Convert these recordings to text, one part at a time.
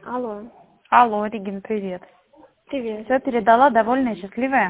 Алло, Алло, Регин, привет. привет. Все передала, довольная, счастливая?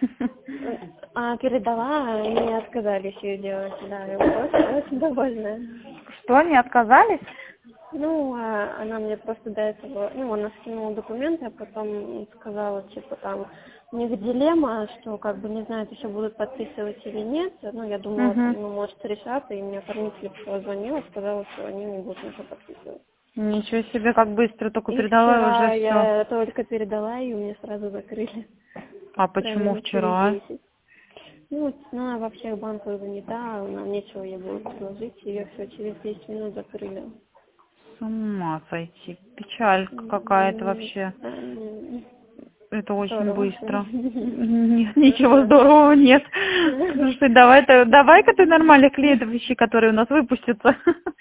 Передала, мне отказались ее делать, да, я очень довольна. Что, не отказались? Ну, она мне просто до этого, она скинула документы, а потом сказала, типа, там, у них дилемма, что, как бы, не знают, еще будут подписывать или нет. Ну, я думала, там, Угу. может решаться, и мне оформитель позвонила, сказала, что они не будут ничего подписывать. Ничего себе, как быстро, только И передала и уже вчера все. я только передала, и мне сразу закрыли. А Прям почему минут через вчера? 10. Ну, она во всех банках занята, нам нечего ей было предложить, ее все через 10 минут закрыли. С ума сойти. Печалька какая-то вообще. Это очень Здорово. быстро. Нет, ничего здорового нет. Слушай, давай-ка ты нормальных клиентов ищи, которые у нас выпустятся.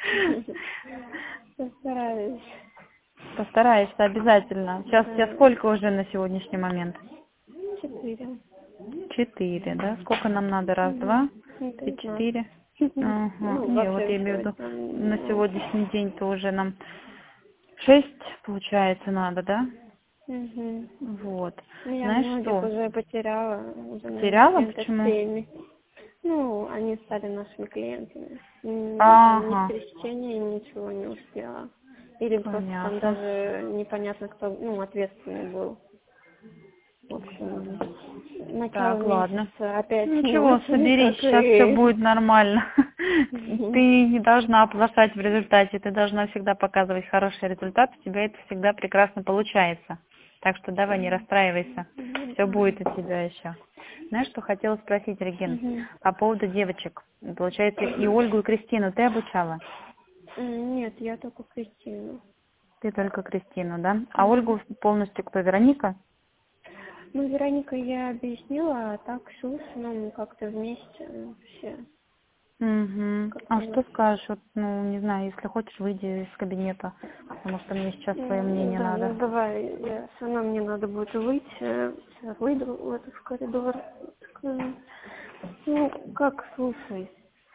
Постараюсь. Постараешься обязательно. Сейчас у тебя Да. сколько уже на сегодняшний момент? 4. 4, да? Сколько нам надо? Раз, два, Это и 15. 4. Ага. Ну, Не, вот вообще я имею в все. виду, на сегодняшний день-то уже нам 6, получается, надо, да? Вот. Я Знаешь многих что? уже потеряла, уже, наверное, Потеряла? клиентов Почему? 7. Ну, они стали нашими клиентами. Там ни в Ага. пересечении ничего не успела. Или просто там Понятно. даже непонятно, кто, ответственный был. В общем, начало Так, ладно. месяца опять не Ничего, очень соберись, никак сейчас все и... будет нормально. Ты не должна оплошать в результате, ты должна всегда показывать хороший результат, у тебя это всегда прекрасно получается. Так что давай, не расстраивайся, все будет у тебя еще. Знаешь, что хотела спросить, Регин, по поводу девочек. Получается, и Ольгу, и Кристину ты обучала? Нет, я только Кристину. Ты только Кристину, да? А Ольгу полностью кто, Вероника? Ну, Вероника я объяснила, а так Ксюша, мы как-то вместе все. Угу. Как-то А у нас... что скажешь, вот, ну, не знаю, если хочешь, выйди из кабинета, потому что мне сейчас твое мнение Да, надо. ну давай, все равно мне надо будет выйти, сейчас выйду в этот в коридор. Скажу. Ну, как, слушай,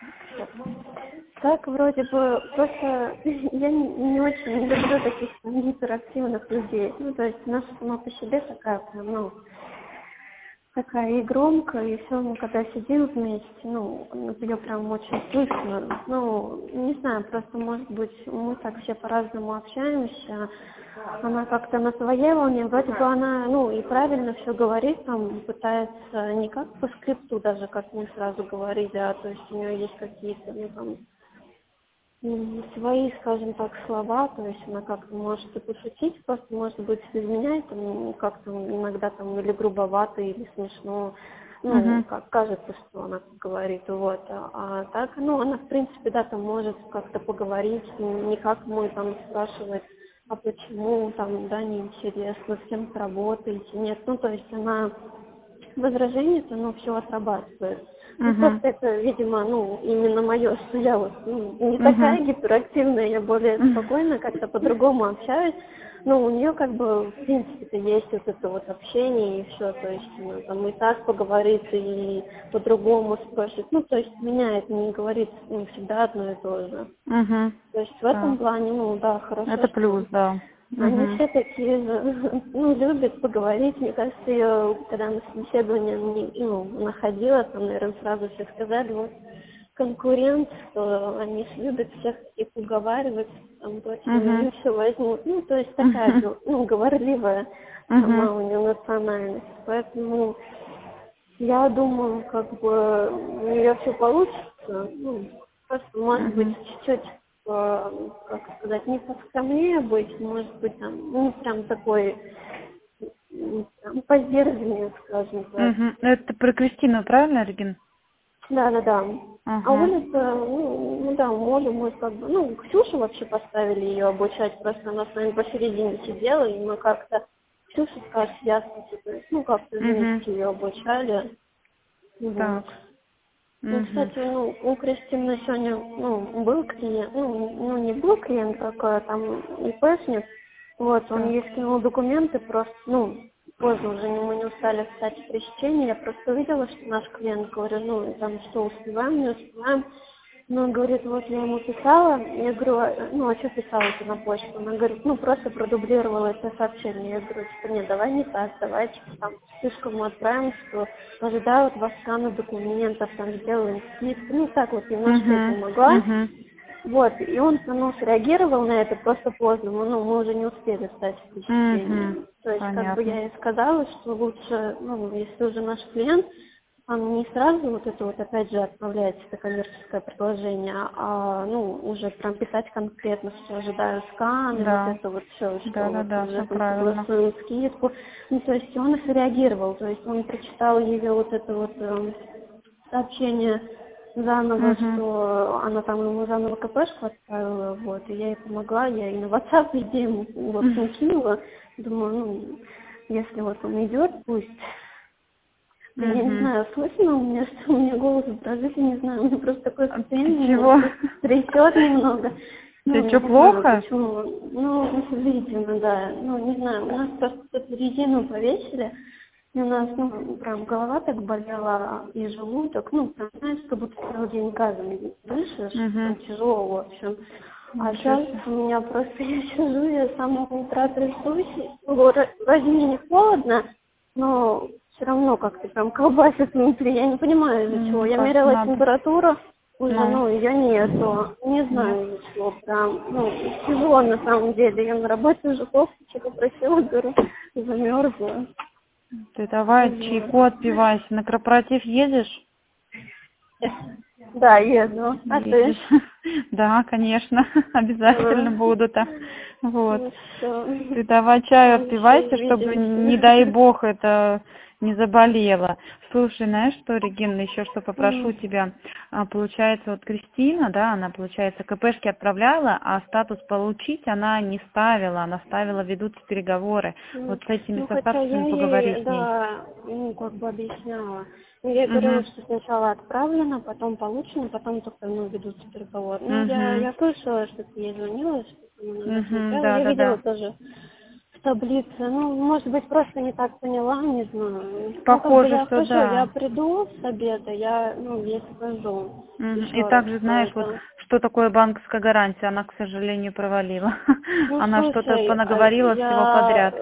так вроде бы, просто я не очень не люблю таких гиперактивных людей. Ну, то есть наша сама по себе такая прям, такая и громкая, и все, мы когда сидим вместе, ее прям очень слышно. Ну, не знаю, просто, может быть, мы так все по-разному общаемся. Она как-то на своей волне, вроде бы она, и правильно все говорит, там, пытается не как по скрипту даже, как мы сразу говорили, а то есть у нее есть какие-то, свои, скажем так, слова, то есть она как-то может и пошутить, просто может быть без меня это как-то иногда там или грубовато, или смешно, Угу. как кажется, что она говорит, вот, а так, она в принципе, да, там может как-то поговорить, не как мы там спрашивать, а почему там, да, неинтересно, с кем работаете, нет, то есть она возражение-то, все отрабатывает. Угу. Просто это, видимо, именно мое, что я вот не такая Угу. гиперактивная, я более спокойно как-то по-другому общаюсь. У нее как бы, в принципе-то, есть вот это вот общение и все, то есть она там и так поговорит, и по-другому спросит. То есть меня это не говорит не всегда одно и то же. Угу. То есть в этом Так. плане, да, хорошо, Это плюс, что да. они Угу. все такие же, любят поговорить. Мне кажется, ее, когда на собеседовании находила, там, наверное, сразу все сказали, вот, конкурент, что они любят всех таких уговаривать, там, точно Угу. не все возьмут. То есть такая, говорливая Угу. сама у нее национальность. Поэтому я думаю, как бы у нее все получится. Просто, может быть, Угу. чуть-чуть, как сказать, не поскромнее быть, может быть, там, не прям такой, там, поздержаннее, скажем так. Угу. Это про Кристину, правильно, Регин? Да. А Ага. Оля-то, да, можем мы как бы, Ксюшу вообще поставили ее обучать, просто она с нами посередине сидела, и мы как-то, Ксюша скажет, ясно, то есть, как-то Угу. вместе ее обучали. Вот. Так. Угу. Кстати, у Кристины сегодня, был клиент, не был клиент, такой, там, ИПшник, вот, он Так. ей скинул документы, просто, поздно уже мы не успели встать в пересечении, я просто увидела, что наш клиент, говорю, там, что успеваем, не успеваем, Но он говорит, вот я ему писала, я говорю, ну, а что писала ты на почту? Она говорит, ну, просто продублировала это сообщение. Я говорю, типа, нет, давай не так, давай, типа, там, спишку мы отправим, что ожидают вас скана документов, там, сделаем списки. Ну, так вот немножко ей помогла. Вот, и он, ну, среагировал на это просто поздно, ну, мы уже не успели встать в впечатление. То есть, как бы я ей сказала, что лучше, ну, если уже наш клиент, он не сразу вот это вот опять же отправляет это коммерческое предложение, а, ну, уже прям писать конкретно, что ожидаю скан, и вот это вот все, что вот уже там согласуем скидку. Ну, то есть он и среагировал, то есть он прочитал ее вот это вот сообщение заново, что она там ему заново КПшку отправила, вот, и я ей помогла, я и на WhatsApp везде ему вот кинула, думаю, ну, если вот он идет, пусть. Я не знаю, слышно у меня, что у меня голос дрожит, я не знаю, у меня просто такое состояние, меня трясет немного. Тебе что, плохо? Почему? Ну, видимо, да. Ну, не знаю, у нас просто тут резину повесили, и у нас, ну, прям голова так болела, и желудок, ну, прям, знаешь, как будто целый день газом дышишь, прям тяжело, в общем. А сейчас у меня просто, я сижу, я с самого утра трясусь, вроде мне не холодно, но все равно как-то прям колбасит внутри, я не понимаю из-за чего. Я меряла температуру, уже, ну, ее нету, не знаю из-за чего, прям, ну, тяжело на самом деле. Я на работе уже кофточку попросила, говорю, замерзла. Ты давай чайку отпивайся, на корпоратив едешь? Да, еду. А ты? Да, конечно, обязательно буду-то. Вот. Ты давай чаю отпивайся, чтобы, не дай бог, это не заболела. Слушай, знаешь что, Регина, еще что попрошу тебя. Получается, вот Кристина, да, она, получается, КПшки отправляла, а статус получить она не ставила, она ставила ведутся переговоры. Вот с этими со статусами поговори с ней. Да, ну, как бы объясняла. Ну, я говорила, что сначала отправлено, потом получено, потом только, ну, ведутся переговоры. Ну, я слышала, что ты ей звонила, что ты мне смотрела. Я видела тоже в таблице. Ну, может быть, просто не так поняла, не знаю. Похоже, ну, как бы я что да. Я приду с обеда, я, ну, ей скажу. И также, знаешь, вот, что такое банковская гарантия, она, к сожалению, провалила. Ну, она слушай, что-то понаговорила всего подряд.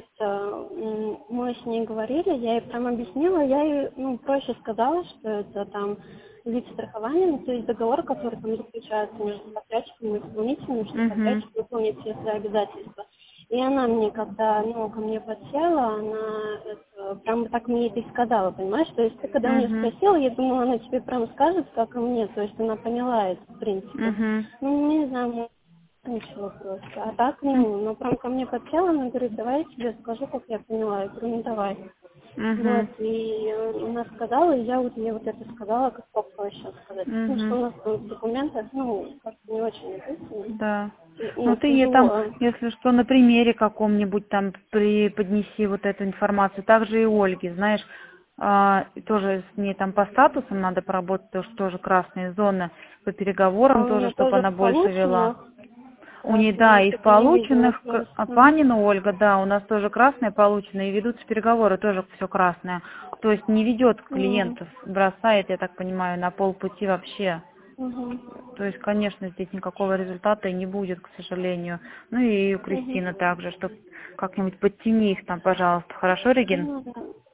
Мы с ней говорили, я ей прям объяснила, я ей, ну, проще сказала, что это там вид страхования, ну, то есть договор, который там заключается между подрядчиком и исполнителем, что подрядчик выполнит все свои обязательства. И она мне, когда, ну, ко мне подсела, она прям так мне это и сказала, понимаешь? То есть ты когда у нее спросила, я думала, она тебе прям скажет, как и мне, то есть она поняла это, в принципе. Ну, не знаю, ничего просто. А так, ну, прям ко мне подсела, она говорит, давай я тебе скажу, как я поняла. Я говорю, ну, давай. Вот, и она сказала, и я вот ей вот это сказала, как попроще сказать. Ну, что у нас там в документах, ну, как-то не очень написано. Да. Ну, ты ей там, если что, на примере каком-нибудь там преподнеси вот эту информацию. Также и Ольге, знаешь, тоже с ней там по статусам надо поработать, потому что тоже красные зоны, по переговорам тоже, чтобы она больше вела. У нее, да, и в полученных, Панина Ольга, да, у нас тоже красные получены, и ведутся переговоры, тоже все красное. То есть не ведет клиентов, бросает, я так понимаю, на полпути вообще. То есть, конечно, здесь никакого результата и не будет, к сожалению. Ну и у Кристины также, что как-нибудь подтяни их там, пожалуйста. Хорошо, Регин?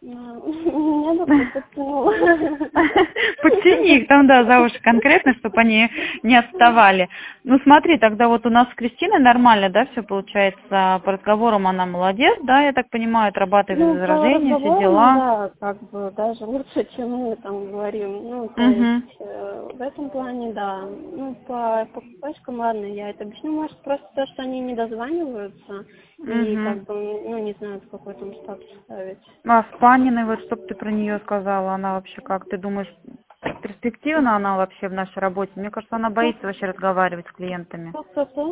Меня бы подтянула. Подтяни их там, да, за уши конкретно, чтобы они не отставали. Ну смотри, тогда вот у нас с Кристиной нормально, да, все получается. По разговорам она молодец, да, я так понимаю, отрабатывает возражения, все дела. Да, как бы даже лучше, чем мы там говорим. Ну, то есть в этом плане, да. Ну, по КПшкам, ладно, я это объясню. Может, просто то, что они не дозваниваются и как бы, ну, не знают, какой там статус ставить. А с Паниной, вот что бы ты про нее сказала, она вообще как, ты думаешь, перспективна она вообще в нашей работе? Мне кажется, она боится вообще разговаривать с клиентами. Кто?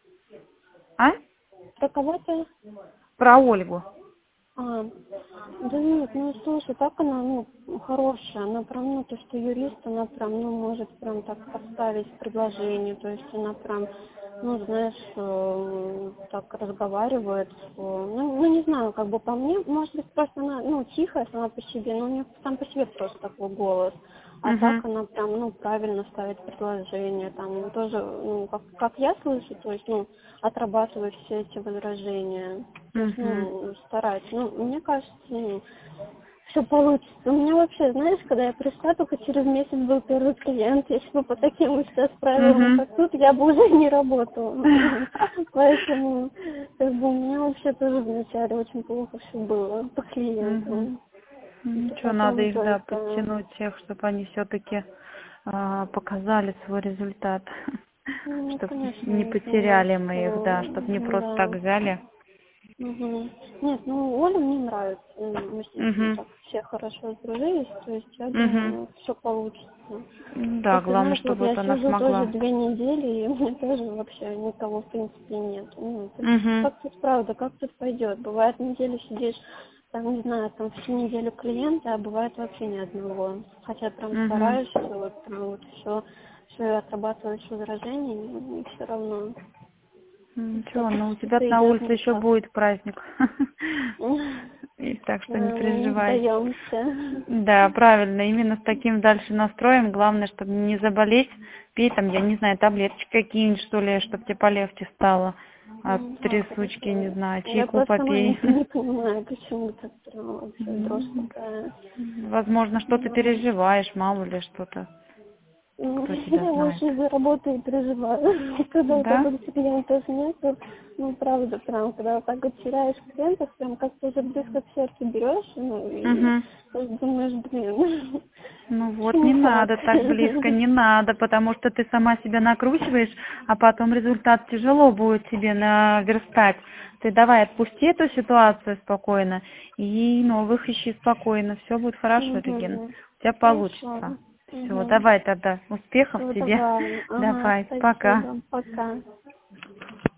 А? Про кого-то? Про Ольгу. Да нет, ну слушай, так она, ну, хорошая, она прям, ну, то, что юрист, она прям, ну, может прям так поставить предложение, то есть она прям, ну, знаешь, так разговаривает, что, ну, не знаю, как бы по мне, может быть, просто она, ну, тихая сама по себе, но у нее сам по себе просто такой голос. А так она прям, ну, правильно ставит предложения, там тоже, ну, как я слышу, то есть, ну, отрабатываю все эти возражения, то есть, ну, стараюсь. Ну, мне кажется, ну, все получится. У меня вообще, знаешь, когда я пришла, только через месяц был первый клиент. Если бы по таким сейчас правилам, как тут, я бы уже не работала. Поэтому, как бы, у меня вообще тоже вначале очень плохо все было по клиентам. Ничего, надо их, да, подтянуть всех, чтобы они все-таки показали свой результат. Ну, Чтобы конечно, не потеряли мы их, да, чтобы не просто так взяли. Нет, ну Оля мне нравится. Мы с ней так все хорошо сдружились, то есть я думаю, все получится. Да, Просто, главное, знаешь, вот чтобы я вот она сижу тоже смогла. 2 недели, и у меня тоже вообще никого в принципе нет. Ну, то есть, как тут правда, как тут пойдет? Бывает неделю сидишь, там, не знаю, там всю неделю клиента, а бывает вообще ни одного. Хотя прям стараешься, вот прям вот все отрабатываешь возражения, и все равно. Ничего, ну у тебя на улице еще будет праздник. И так что не переживай. Не сдаемся. Да, правильно, именно с таким дальше настроем. Главное, чтобы не заболеть. Пей там, я не знаю, таблеточки какие-нибудь, что ли, чтобы тебе полегче стало. От трясучки, не знаю, чайку попей. Я не понимаю, почему так прям вообще дрожь такая. Возможно, что ты переживаешь, мало ли что-то. Кто тебя Я знает. очень за работу и переживаю. Когда вот так вот клиентов нет, ну, правда, прям, когда вот так вот теряешь клиентов, прям как-то уже близко к сердцу берешь, ну, и думаешь, блин. Ну вот, не надо так близко, не надо, потому что ты сама себя накручиваешь, а потом результат тяжело будет тебе наверстать. Ты давай отпусти эту ситуацию спокойно и новых ищи спокойно. Все будет хорошо, Регина. У тебя получится. Все, давай тогда. Успехов тебе. Давай. Давай, Спасибо. пока. Пока.